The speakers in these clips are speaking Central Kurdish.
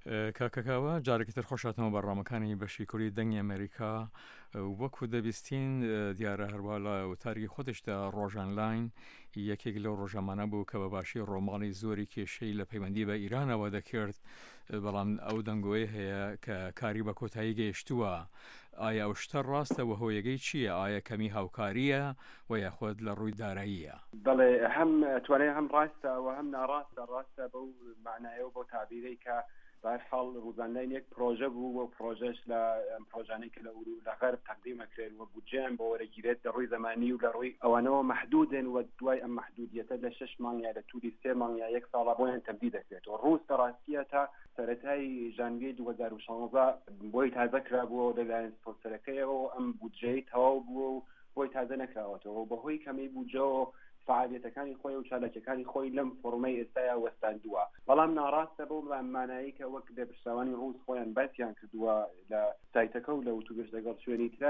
کاکەکاوە جارێکتر خۆشاتەوە بەڕامەکانی بەشی کوردی دەنگی ئەمریکا وەکو دەبیستین دیارە هەروە لە وتارگی خۆتشدا ڕۆژان لاین یەکێک لەو ڕۆژەمانە بوو کە بە باشی ڕۆماڵی زۆری کێشەی لە پەیوەندی بە ئیرانەوە دەکرد، بەڵام ئەو دەنگۆی هەیە کە کاری بە کۆتایی گەیشتووە. ئایا ئەو شتە ڕاستە و هۆیەگەی چییە؟ ئایا کەمی هاوکاریە و یاخود لە ڕووی داراییە؟ بەڵێ هەم توانێ هەم ڕاستە و هەم ناڕاستە. ڕاستە بەو معنایەوە بۆ تابیرەی کە بەرحاڵ ڕووزانلای یەک پرۆژە بوو و پرۆژەش لە پرۆژانەی کە لە غەرب تەقدیمەکرێن و بودجێیان بۆ وەرەگیرێت لە ڕووی زەمانی و لە ڕووی ئەوانەوە مەحدودن و دوای ئەم مەحدودیەتە لە 6 مانگ یا لە تووری 3 مانگ یا 1 ساڵە بۆیان تەمدید دەکرێت و ڕووس ڕاستیە تا سەرەتای ژانڤیە 2016 بۆی تازە کرابووە لەلایەن سپۆنسەرەکەیەوە ئەم بودجەی تەواو بووە و بۆی تازە نەکراوەتەوە بەهۆی کەمی بودجەوە فعالیتەکانی خۆی و چالاکیەکانی خۆی لەم فۆرمەی ئێستایا وەستاندووە. بەڵام ناڕاستە بۆ مانایی کە وەک لێپرساوانی ڕووس خۆیان باسییان کردووە لە سایتەکە و لە وتوگەشت لەگەڵ شوێنی ترا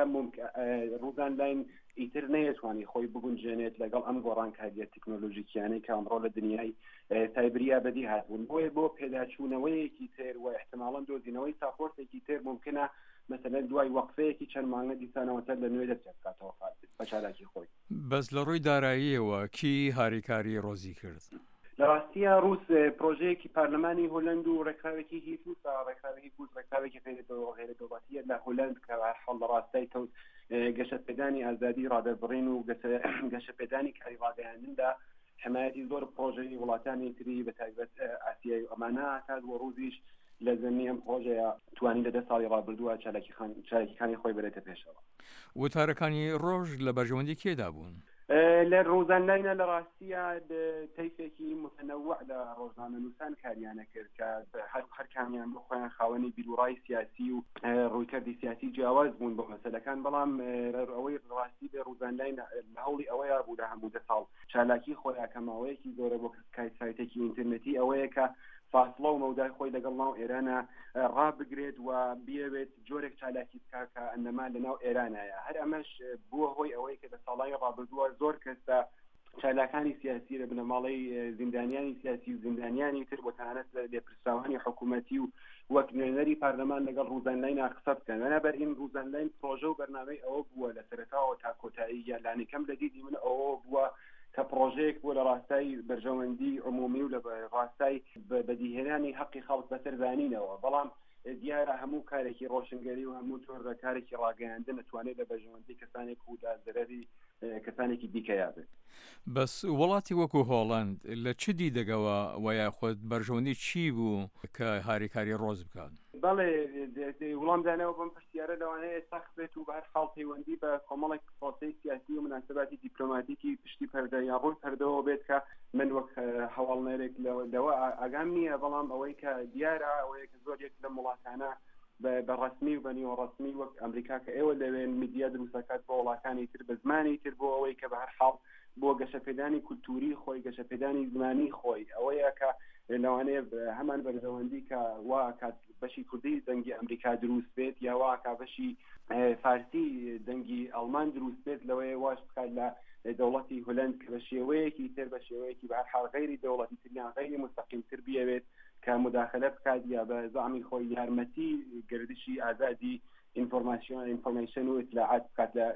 ڕووزان لاین ئیتر نەیەتوانی خۆی بگونجێنێت لەگەڵ ئەم گۆڕانکاریە تەکنۆلۆژیکیانەی کە ئەمڕۆ لە دنیای سایبریا بەدی هاتبوون. بۆیە بۆ پێداچوونەوەیەکی تر و احتمالاً دۆزینەوەی ساپۆرتێکی تر ممکنە مثلا دوای وەقفەیەکی چەند مانگە دیسانەوەتە لە نوێ دەچێتکاتەوە بە چالاکی خۆی. بەس لە ڕووی داراییەوە کی هاریکاری ڕۆزی کرد؟ لە ڕاستیە ڕووس پرۆژەیەکی پارلەمانی هۆلند و ڕێکخراوێکی هیفوسا ڕێکخراوێکی گوز ڕێکخراوێکی غێرەدەوڵەتیە لە هۆلند کە هەڵ لە ڕاستای تەوت گەشەپێدانی ئازادی ڕادەبڕین و گەشەپێدانی کاری ڕاگەیاندندا حمایەتی زۆر پرۆژەی وڵاتانی تری بە تایبەت ئاسیای و ئەمانە هات و ڕووزیش لە زەمی ئەم پرۆژەیە توانی لە 10 ساڵی ڕابردووە چالاکیەکانی خۆی بەرێتە پێشەوە. وتارەکانی ڕۆژ لە بەرژەوەندی کێدا بوون؟ لە ڕۆژانلاینە لە ڕاستیە تەیفێکی متەنەوع لە ڕۆژنامەنووسان کاریانە کرد کە هەر کامیان بۆ خۆیان خاوەنی بیرروڕای سیاسی و ڕوویکردی سیاسی جیاواز بوون بۆ مەسەلەکان، بەڵام ئەوەی ڕاستی بێ ڕۆژانلاین لە هەوڵی ئەوەیە بوو لە هەموو 10 ساڵ چالاکی خۆیان کەماوەیەکی زۆرە بۆ سایتێکی ئینترنێتی ئەوەیە کە فاصلە و مەودای خۆی لەگەڵ ناو ئێرانە ڕابگرێت و بیاوێت جۆرێک چالاکی بکە ئەنەما لە ناو ئێرانایە. هەر ئەمەش بووە هۆی ئەوەی کە لە ساڵای ڕابردووە زۆر کەسە چالاکانی سیاسی لە بنەماڵەی زیندانیانی سیاسی و زیندانیانی تر بۆ تەنانەت لە لێپرساوانی حکوومەتی و وەک نوێنەری پارلەمان لەگەڵ ڕووزانلاین قسە بکەن. بەنابەر ڕووزانلاین پرۆژە و بەرنامەی ئەوە بووە لە سەرەتاوە تا کۆتایی یانانی کەم لە دیدی من ئەوە بووە کە پرۆژەیەک بوو لە ڕاستای بەرژەوەندی عمومی و لە ڕاستای بەدیهێنانی حەقی خەڵک بەسەرزانینەوە. بەڵام دیارە هەموو کارێکی ڕۆشنگەری و هەموو جۆر کارێکی ڕاگەیاندن نتوانێت لە بەرژەوەندی کەسانێک و دازەرەری کەسانێکی دیکەیا بێت. بەس وڵاتی وەکو هۆڵەند لە چ دیدەگەوە و یاخود بەرژەوەندی چی بوو کە هاریکاری ڕۆز بکات؟ بەڵێ وڵامدانەوە بەم پرسیارە لەوانەیە سەخت بێت و بە هەر حاڵ پەیوەندی بە کۆمەڵێک پرۆسەی سیاسی و مناسبەتی دیپلۆماتیکی پشتی پەردە یا ڕووی پەردەوە بێت کە من وەک هەواڵنەرێک لەوە ئاگام نییە، بەڵام ئەوەی کە دیارە ئەوەیە کە زۆر یەک لە وڵاتانە بە ڕسمی و بەنیوە ڕسمی وەک ئەمریکا کە ئێوە لەوێن میدیا دروستەکات بۆ وڵاتانی تر بە زمانی تر بۆ ئەوەی کە بە هەر حاڵ بۆ گەشەپێدانی کولتوری خۆی گەشەپێدانی زمانی خۆی ئەوەیە کە لەوانەیە هەمان بەرژەوەندی کە وا کات بەشی کوردی دەنگی ئەمریکا دروست بێت یا وا کا بەشی فارسی دەنگی ئەڵمان دروست بێت لەوەیە واش بکات لە دەوڵەتی هۆلند کە بە شێوەیەکی تر بە شێوەیەکی بە هەر حاڵ غەیری دەوڵەتی تریان غەیری مستەقیم تر بیاوێت کە مداخلە بکات یا بە زعمی خۆی یارمەتی گردشی ئازادی ئینفۆرماسیۆن و ئیطلاعات بکات لە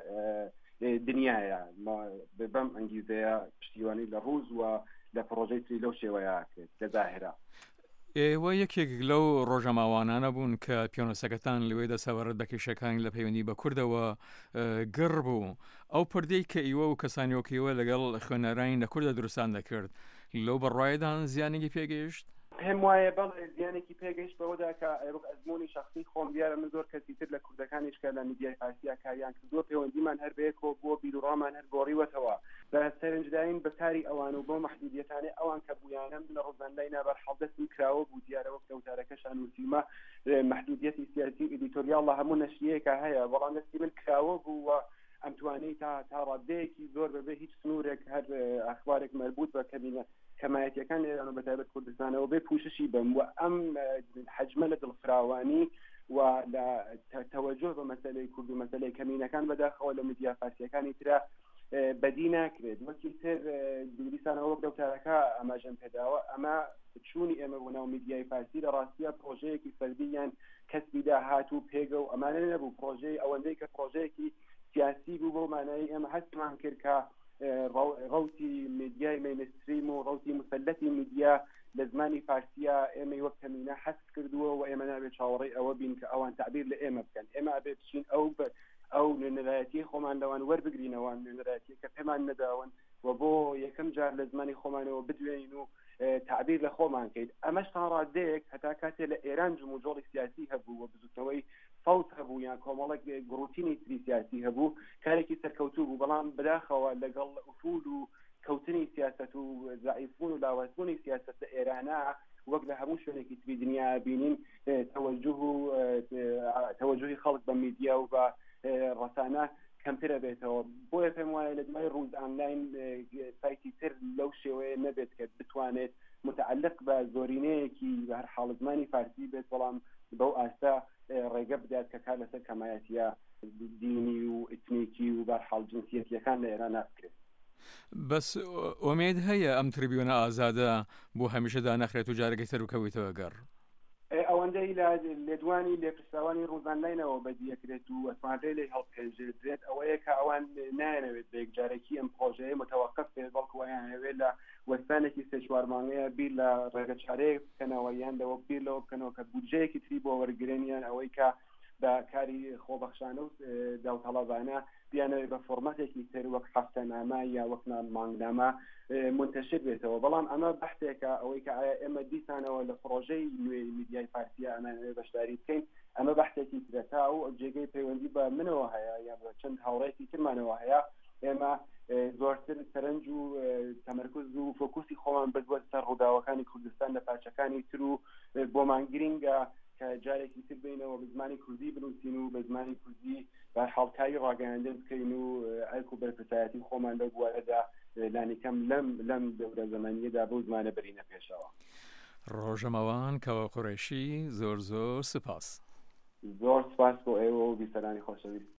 دنیاە. بەم ئەنگیزەیە پشتیوانی لە ڕووز و لە پرۆژەی تری لەو شێوەیە کرد لە ظاهرە. ئێوە یەکێک لەو ڕۆژەماوانانە بوون کە پیۆنەسەکەتان لەوێ دەسەوەرد بە کێشەکانی لە پەیوەندی بە کوردەوە گڕ بوو. ئەو پردەی کە ئیوە و کەسانیۆکیوە لەگەڵ خوێنەرانی لە کوردە دروستان دەکرد لەو بەڕایدان زیانێکی پێگەیشت؟ پێم وایە بەڵێ زیانێکی پێگەیشت بەوەدا کە ئەزمموی شخصی خۆم دیارە من زۆر کەسی تر لە کوردەکانیش کە لە میدیای فارسیا کاریان کردووە پەیوەندیمان هەر بەیەکەوە بۆ بیرروڕامان هەر گۆڕیوەتەوە بە سەرنجداین بەکاری ئەوان و بۆ مەحدودیەتانەی ئەوان کە بوویانم لە ڕۆژانلاینە بەرحەڵدەستی کراوە بوو دیارە وەک دەوتارەکەشان وسیمە مەحدودیەتی سیاسی ئیدیتۆریاڵ حموو نەشریەیەکە هەیە، بەڵام دەستی من کراوە بوو و ئەم توانەی تا ڕادەیەکی زۆر بەبێ هیچ سنوورێک هەر ئەخبارێک مربوط بە کەمایەتیەکان ئێران و بەتایبەت کوردستانەوە بێ پوششی بم و ئەم حەجمە لە دڵفراوانی و لە تەوەجۆ بە مەسەلەی کورد و مەسەلەی کەمینەکان بەداخەوە لە میدیا فارسیەکانی ترە بەدی ناکرێت وەکی تر دووریسانەوە وەک دەوتارەکە ئەماژەم پێداوە ئەمە چوونی ئێمە بۆ ناو میدیای فارسی لە ڕاستیە پرۆژەیەکی فەردی یان کەسبی داهات و پێگە و ئەمانە نەبوو پرۆژەی ئەوەندەی کە پرۆژەیەکی سیاسی بوو بۆ مانایی ئێمە هەستمان کرد کە ڕەوتی میدیای مینستریم و ڕەوتی مسلەتی میدیا لە زمانی فارسیە ئێمە وەک کەمینە حەست کردووە و ئێمە نابێت چاوەڕێی ئەوە بین کە ئەوان تعبیر لە ئێمە بکەن ئێمە ئەبێ بچین ئەو نوێنەرایەتی خۆمان لەوان وەربگرینەوە نوێنەرایەتی کە پێمان نەداون و بۆ یەکەم جار لە زمانی خۆمانەوە بدوێنین و تعبیر لە خۆمان کەیت ئەمەش تا ڕادەیەک هەتا کاتێ لە ئێران جموجۆڵی سیاسی هەبوو و بزوتەوەی فەوت هەبوو یان کۆمەڵێک گروتینی تری سیاسی هەبوو کارێکی سەرکەوتوو بوو بەڵام بەداخەوە لەگەڵ ئوفول و کەوتنی سیاست و ضعیفبوون و لاوازبوونی سیاست لە ئێرانە وەک لە هەموو شوێنێکی تری دنیا بینین تەوەجوهی خەڵک بە میدیا و بە ڕەسانە کەمترە بێتەوە بۆیە پێم وایە لە دوای ڕووز ئانلاین سایتی تر لەو شێوەیە نەبێت کە بتوانێت متعلق بە زۆرینەیەکی بە هەر حاڵ زمانی فارسی بێت بەڵام بەو ئاستا ڕێگە بدات کە کار لەسەر کەمایەتیە دینی و ئتنیکی و بە هەر حاڵ جنسیەتیەکان لە ئێران ناکرێت بەس ئومێد هەیە ئەم تریبیونە ئازادە بۆ هەمیشەدا نەخرێت و جارێکی تر بکەویتەوە گەڕ ئەوەندەی لێدوانی لێپرساوانی ڕووزانلاینەوە بەدیەکرێت و ئەتوانرێت لێ هەڵپێژێت ئەوەیە کە ئەوان نایەوێت بە یەکجارێکی ئەم پرۆژەیە متەوەقف بێت بەڵکو ئەیانەوێت لە وەستانێکی سێ چوار مانگەیە بیر لە ڕێگە چارەیەک بکەنەوە یان لەوە بیر لەوە بکەنەوە کە بودجەیەکی تری بۆ وەرگرن یان ئەوەی کە بە کاری خۆبەخشانە و داوطەڵەبانە بیانەوێت بە فۆرمەتێکی تر وەک هەفتەنامە یا وەک مانگنامە منتەشر بێتەوە بەڵام ئەمە بەحثێکە ئەوەی کە ئایا ئێمە دیسانەوە لە پرۆژەی نوێی میدیای فارسیە ئەمانەوێت بەشداری بکەین ئەمە بەحثێکی ترەتا و جێگەی پەیوەندی بە منەوە هەیە یا بە چەند هاوڕێکی ترمانەوە هەیە ئێمە زۆرتر سەرنج و تەمەرکوز و فۆکوسی خۆمان بردووە سەر ڕووداوەکانی کوردستان لە پارچەکانی تر و بۆمان گرینگە کە جارێکی تر بینەوە بە زمانی کوردی بنووسین و بە زمانی کوردی بە حاڵتایی ڕاگەیاندن بکەین و ئەلک و بەرپرسایەتی خۆمان لەو بوارەدا لانیکەم لەم دەورە زەمانیەدا بەو زمانە بەرینە پێشەوە ڕۆژەمەوان کەوە قوڕێشی زۆر سپاس زۆر سپاس بۆ ئێوە و بیسەرانی خۆشەویست